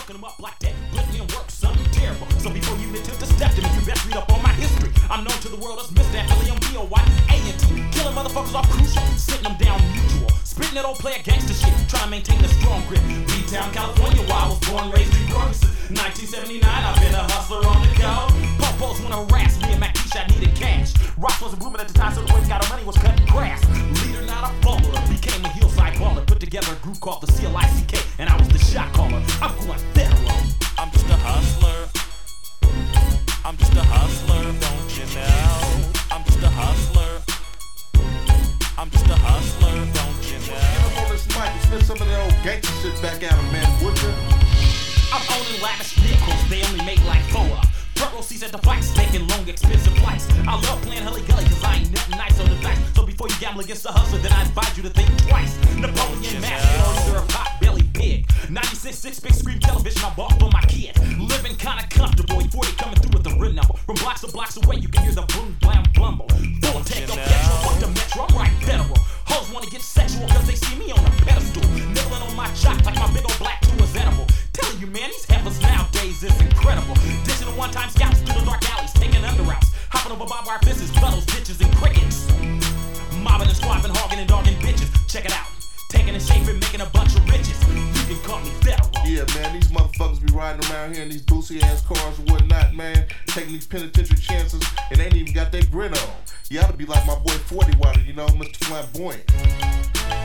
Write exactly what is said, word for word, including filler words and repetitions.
fucking them up like that. Let me and work something terrible. So before you even attempt to step to me, you best read up on my history. I'm known to the world as Mister William B O Y A N T. Killing motherfuckers off crucial, sitting them down mutual. Spitting that old player gangster shit, trying to maintain a strong grip. B-Town, California, where I was born, raised in Ferguson. nineteen seventy-nine, I've been a hustler on the go. Popos wanna harass me and my quiche, I needed cash. Ross wasn't blooming at the time, so the way we got our money was cutting grass. Leader, not a baller, became a hillside baller. Put together a group called the C L I C K, and I was the shot caller. I'm going federal. I'm just a hustler. I'm just a hustler, don't you know? I'm just a hustler. I'm just a hustler, don't you know? Come on this mic and spit some of that old gangster shit back at him, man, would you? I'm owning lavish vehicles, they only make like four of. Front row seats at the fights, making long expensive flights. I love playing Hully Gully cause I ain't nothing nice on the dice. So before you gamble against the hustler, then I advise you to think twice. Napoleon Master, or either a pot belly pig. ninety-six six-big screen television I bought for my kid. Living kinda comfortable, before they coming through with the rim number. From blocks to blocks away, you can hear the boom, blam, blumble. Full take on petrol, fuck the metro, I'm right federal. Hoes wanna get sexual cause they see me on a pedestal. Nibbling on my chops like my big old black two is edible. Telling you, man, these heifers nowadays is incredible. Ditching the one-time scouts through the dark alleys, taking under routes. Hopping over barbed wire fences, puddles, ditches, and crickets. Mobbing and squabbing, hogging and dogging bitches. Check it out. Taking and shaping, making a bunch of riches. You can call me federal. Yeah, man, these motherfuckers be riding around here in these boosie ass cars and whatnot, man. Taking these penitentiary chances and they ain't even got their grin on. You ought to be like my boy forty Water, you know, Mister Flamboyant.